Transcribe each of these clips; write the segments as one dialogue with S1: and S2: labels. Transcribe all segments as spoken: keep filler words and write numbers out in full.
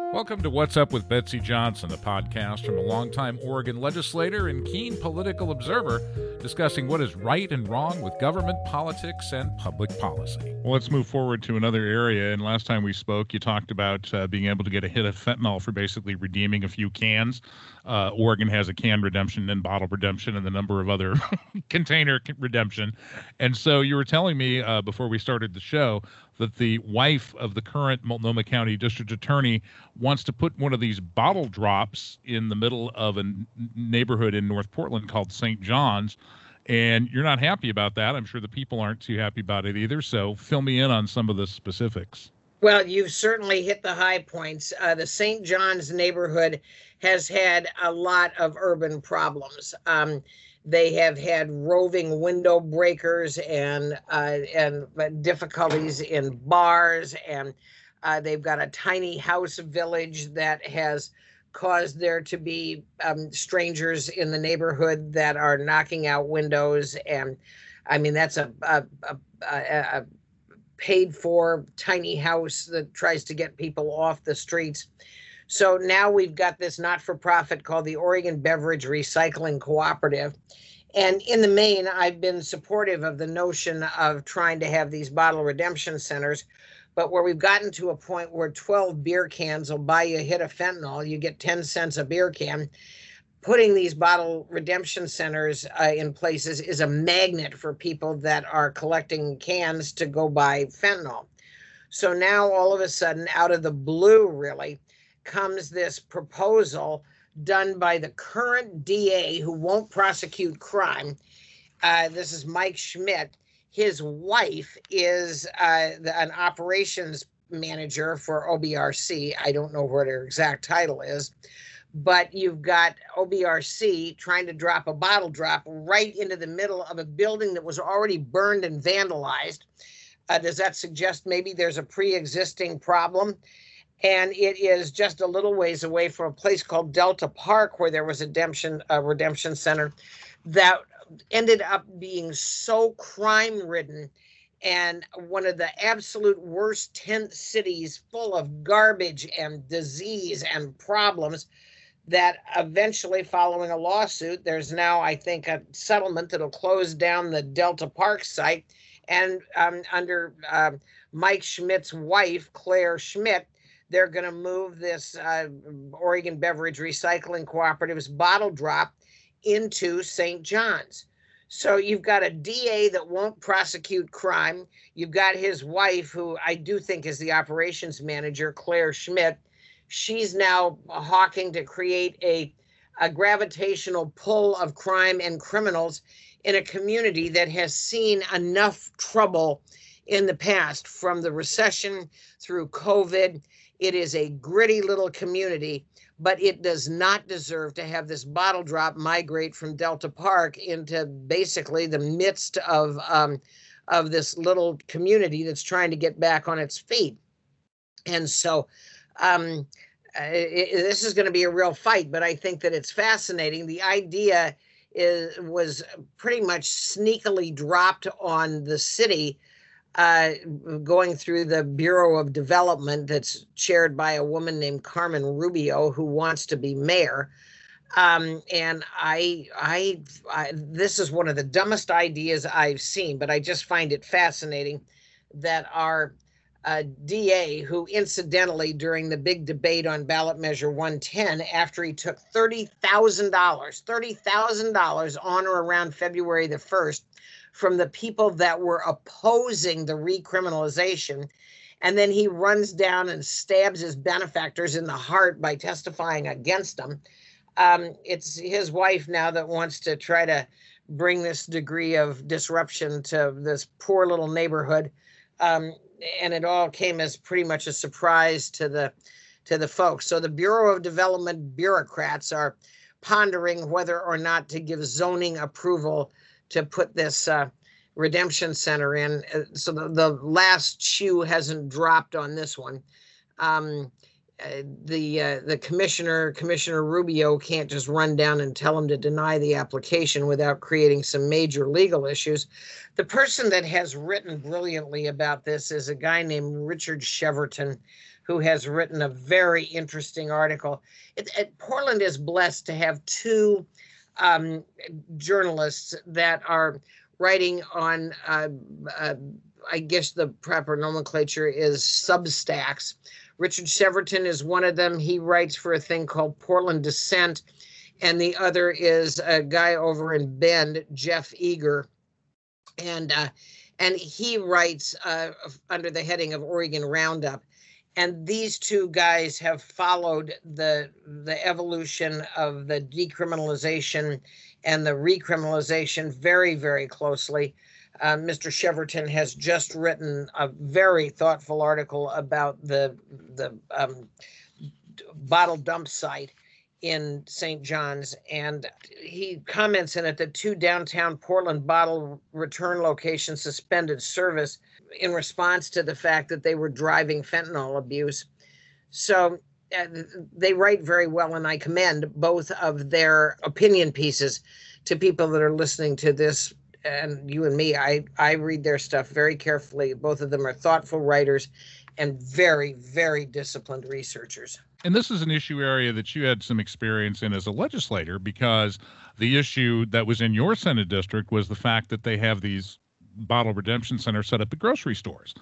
S1: Welcome to What's Up with Betsy Johnson, a podcast from a longtime Oregon legislator and keen political observer discussing what is right and wrong with government, politics, and public policy.
S2: Well, let's move forward to another area. And last time we spoke, you talked about uh, being able to get a hit of fentanyl for basically redeeming a few cans. Uh, Oregon has a can redemption and bottle redemption and a number of other container redemption. And so you were telling me uh, before we started the show that the wife of the current Multnomah County District Attorney wants to put one of these bottle drops in the middle of a n- neighborhood in North Portland called Saint John's. And you're not happy about that. I'm sure the people aren't too happy about it either. So fill me in on some of the specifics.
S3: Well, you've certainly hit the high points. Uh, the Saint John's neighborhood has had a lot of urban problems. Um, they have had roving window breakers and uh, and difficulties in bars, and uh, they've got a tiny house village that has caused there to be um, strangers in the neighborhood that are knocking out windows. And I mean, that's a, a, a, a, a paid for tiny house that tries to get people off the streets. So now we've got this not-for-profit called the Oregon Beverage Recycling Cooperative. And in the main, I've been supportive of the notion of trying to have these bottle redemption centers. But where we've gotten to a point where twelve beer cans will buy you a hit of fentanyl, you get ten cents a beer can. Putting these bottle redemption centers uh, in places is a magnet for people that are collecting cans to go buy fentanyl. So now all of a sudden, out of the blue, really, comes this proposal done by the current D A who won't prosecute crime. Uh, this is Mike Schmidt. His wife is uh, the, an operations manager for O B R C. I don't know what her exact title is, but you've got O B R C trying to drop a bottle drop right into the middle of a building that was already burned and vandalized. Uh, does that suggest maybe there's a pre-existing problem? And it is just a little ways away from a place called Delta Park, where there was a redemption, a redemption center that ended up being so crime-ridden and one of the absolute worst tent cities full of garbage and disease and problems that eventually, following a lawsuit, there's now, I think, a settlement that'll close down the Delta Park site. And um, under uh, Mike Schmidt's wife, Claire Schmidt, they're going to move this uh, Oregon Beverage Recycling Cooperative's bottle drop into Saint John's. So you've got a D A that won't prosecute crime. You've got his wife, who I do think is the operations manager, Claire Schmidt. She's now hawking to create a, a gravitational pull of crime and criminals in a community that has seen enough trouble in the past, from the recession through COVID. It is a gritty little community, but it does not deserve to have this bottle drop migrate from Delta Park into basically the midst of um, of this little community that's trying to get back on its feet. And so um, it, this is going to be a real fight, but I think that it's fascinating. The idea is was pretty much sneakily dropped on the city, uh, going through the Bureau of Development that's chaired by a woman named Carmen Rubio, who wants to be mayor. Um, and I, I, I, this is one of the dumbest ideas I've seen, but I just find it fascinating that our uh, D A, who incidentally during the big debate on ballot measure one ten, after he took thirty thousand dollars, thirty thousand dollars on or around February the first, from the people that were opposing the recriminalization. And then he runs down and stabs his benefactors in the heart by testifying against them. Um, it's his wife now that wants to try to bring this degree of disruption to this poor little neighborhood. Um, and it all came as pretty much a surprise to the to the folks. So the Bureau of Development bureaucrats are pondering whether or not to give zoning approval to put this uh, redemption center in. So the, the last shoe hasn't dropped on this one. Um, uh, the uh, the commissioner, Commissioner Rubio, can't just run down and tell him to deny the application without creating some major legal issues. The person that has written brilliantly about this is a guy named Richard Cheverton, who has written a very interesting article. It, it, Portland is blessed to have two um, journalists that are writing on, uh, uh, I guess the proper nomenclature is Substacks. Richard Cheverton is one of them. He writes for a thing called Portland Dissent, and the other is a guy over in Bend, Jeff Eager, and uh, and he writes uh, under the heading of Oregon Roundup. And these two guys have followed the the evolution of the decriminalization and the recriminalization very, very closely. Uh, Mister Cheverton has just written a very thoughtful article about the the um, bottle dump site in Saint John's, and he comments in it that two downtown Portland bottle return locations suspended service in response to the fact that they were driving fentanyl abuse. So uh, they write very well, and I commend both of their opinion pieces to people that are listening to this. And you and me, I, I read their stuff very carefully. Both of them are thoughtful writers and very, very disciplined researchers.
S2: And this is an issue area that you had some experience in as a legislator, because the issue that was in your Senate district was the fact that they have these bottle redemption centers set up at grocery stores.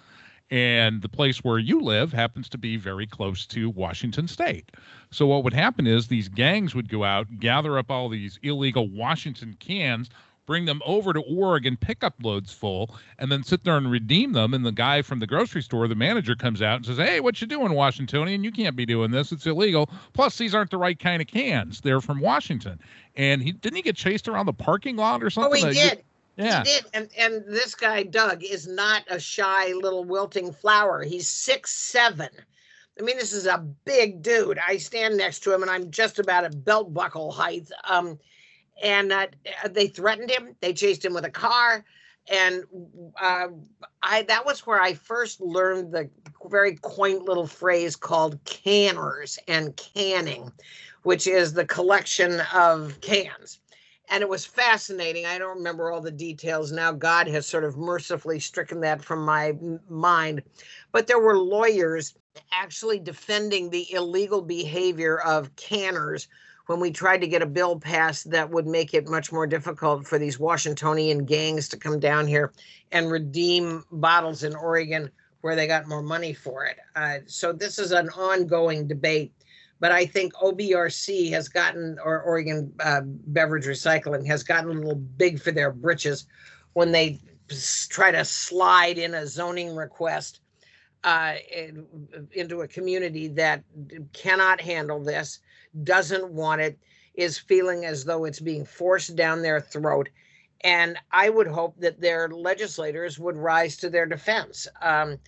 S2: And the place where you live happens to be very close to Washington State. So what would happen is these gangs would go out, gather up all these illegal Washington cans, bring them over to Oregon, pick up loads full, and then sit there and redeem them. And the guy from the grocery store, the manager, comes out and says, "Hey, what you doing, Washingtonian? You can't be doing this. It's illegal. Plus, these aren't the right kind of cans. They're from Washington." And he didn't he get chased around the parking lot or something?
S3: Oh, he did.
S2: Yeah.
S3: He did. And, and this guy, Doug, is not a shy little wilting flower. He's six seven. I mean, this is a big dude. I stand next to him, and I'm just about at belt buckle height. Um, And uh, they threatened him. They chased him with a car. And uh, I that was where I first learned the very quaint little phrase called canners and canning, which is the collection of cans. And it was fascinating. I don't remember all the details now. God has sort of mercifully stricken that from my mind. But there were lawyers actually defending the illegal behavior of canners when we tried to get a bill passed that would make it much more difficult for these Washingtonian gangs to come down here and redeem bottles in Oregon where they got more money for it. Uh, so this is an ongoing debate. But I think O B R C has gotten, or Oregon uh, Beverage Recycling has gotten a little big for their britches when they try to slide in a zoning request uh, in, into a community that cannot handle this, doesn't want it, is feeling as though it's being forced down their throat. And I would hope that their legislators would rise to their defense. Um,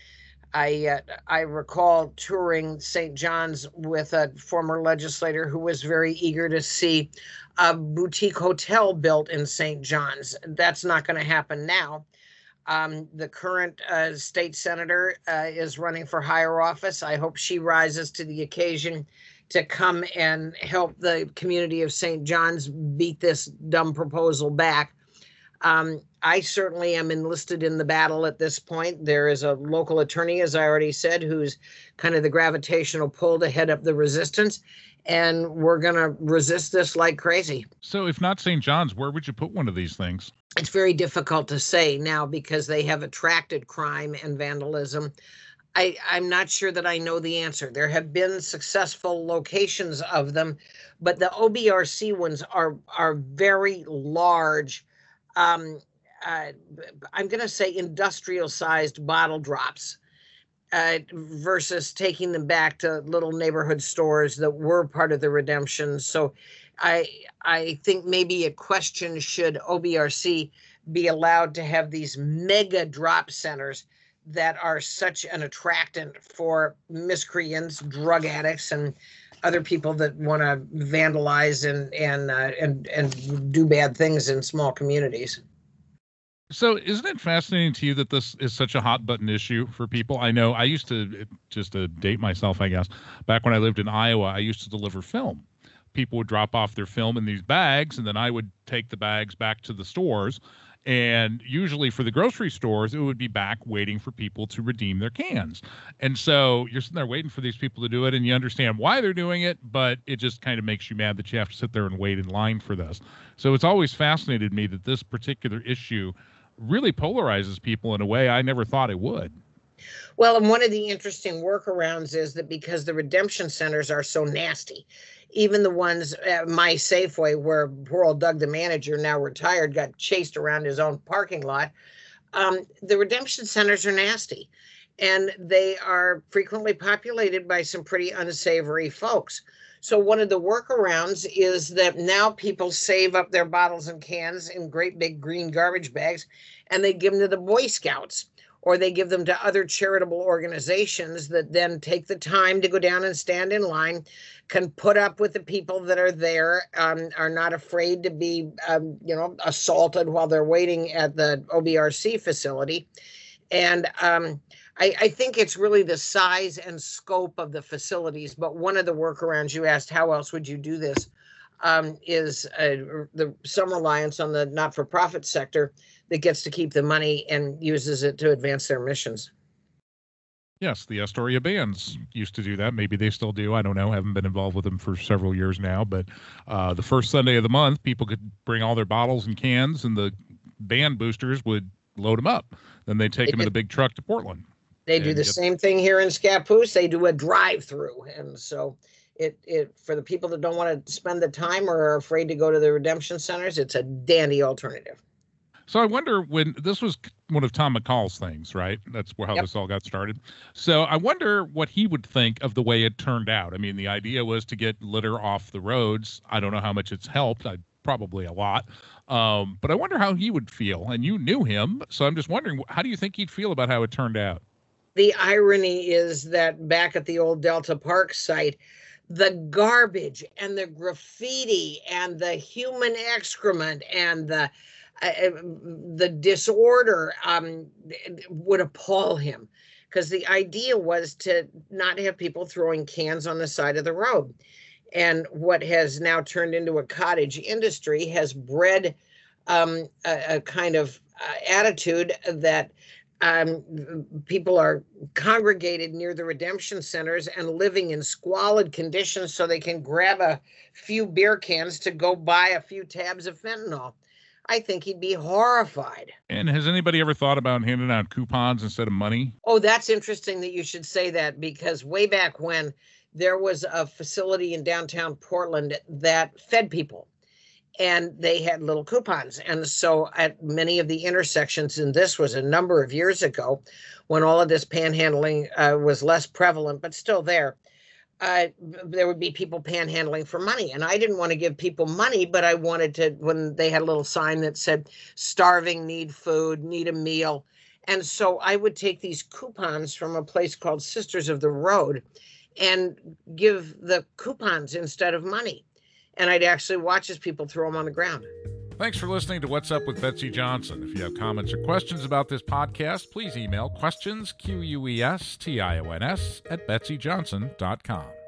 S3: I uh, I recall touring Saint John's with a former legislator who was very eager to see a boutique hotel built in Saint John's. That's not going to happen now. Um, the current uh, state senator uh, is running for higher office. I hope she rises to the occasion to come and help the community of Saint John's beat this dumb proposal back. Um, I certainly am enlisted in the battle at this point. There is a local attorney, as I already said, who's kind of the gravitational pull to head up the resistance. And we're going to resist this like crazy.
S2: So if not Saint John's, where would you put one of these things?
S3: It's very difficult to say now because they have attracted crime and vandalism. I, I'm not sure that I know the answer. There have been successful locations of them, but the O B R C ones are, are very large. Um, uh, I'm going to say industrial-sized bottle drops uh, versus taking them back to little neighborhood stores that were part of the redemption. So I I think maybe a question, should O B R C be allowed to have these mega drop centers that are such an attractant for miscreants, drug addicts, and other people that want to vandalize and and uh, and and do bad things in small communities.
S2: So isn't it fascinating to you that this is such a hot button issue for people? I know I used to, just to date myself, I guess, back when I lived in Iowa, I used to deliver film. People would drop off their film in these bags, and then I would take the bags back to the stores And usually for the grocery stores, it would be back waiting for people to redeem their cans. And so you're sitting there waiting for these people to do it, and you understand why they're doing it, but it just kind of makes you mad that you have to sit there and wait in line for this. So it's always fascinated me that this particular issue really polarizes people in a way I never thought it would.
S3: Well, and one of the interesting workarounds is that because the redemption centers are so nasty, even the ones at my Safeway, where poor old Doug, the manager, now retired, got chased around his own parking lot, um, the redemption centers are nasty. And they are frequently populated by some pretty unsavory folks. So one of the workarounds is that now people save up their bottles and cans in great big green garbage bags, and they give them to the Boy Scouts, or they give them to other charitable organizations that then take the time to go down and stand in line, can put up with the people that are there, um, are not afraid to be, um, you know, assaulted while they're waiting at the O B R C facility. And um, I, I think it's really the size and scope of the facilities. But one of the workarounds, you asked, how else would you do this, um, is uh, the some reliance on the not-for-profit sector that gets to keep the money and uses it to advance their missions.
S2: Yes, the Astoria bands used to do that. Maybe they still do. I don't know. I haven't been involved with them for several years now. But uh, the first Sunday of the month, people could bring all their bottles and cans, and the band boosters would load them up. Then they'd take they them did. in a big truck to Portland.
S3: They do the get... same thing here in Scappoose. They do a drive-through. And so it, it for the people that don't want to spend the time or are afraid to go to the redemption centers, it's a dandy alternative.
S2: So I wonder, when this was one of Tom McCall's things, right? That's how yep. this all got started. So I wonder what he would think of the way it turned out. I mean, the idea was to get litter off the roads. I don't know how much it's helped. I, probably a lot. Um, but I wonder how he would feel. And you knew him. So I'm just wondering, how do you think he'd feel about how it turned out?
S3: The irony is that back at the old Delta Park site, the garbage and the graffiti and the human excrement and the Uh, the disorder um, would appall him, because the idea was to not have people throwing cans on the side of the road. And what has now turned into a cottage industry has bred um, a, a kind of uh, attitude that um, people are congregated near the redemption centers and living in squalid conditions so they can grab a few beer cans to go buy a few tabs of fentanyl. I think he'd be horrified.
S2: And has anybody ever thought about handing out coupons instead of money?
S3: Oh, that's interesting that you should say that, because way back when, there was a facility in downtown Portland that fed people, and they had little coupons. And so at many of the intersections, and this was a number of years ago, when all of this panhandling uh, was less prevalent, but still there, Uh, there would be people panhandling for money. And I didn't want to give people money, but I wanted to, when they had a little sign that said, starving, need food, need a meal. And so I would take these coupons from a place called Sisters of the Road and give the coupons instead of money. And I'd actually watch as people throw them on the ground.
S1: Thanks for listening to What's Up with Betsy Johnson. If you have comments or questions about this podcast, please email questions, Q U E S T I O N S, at betsy johnson dot com.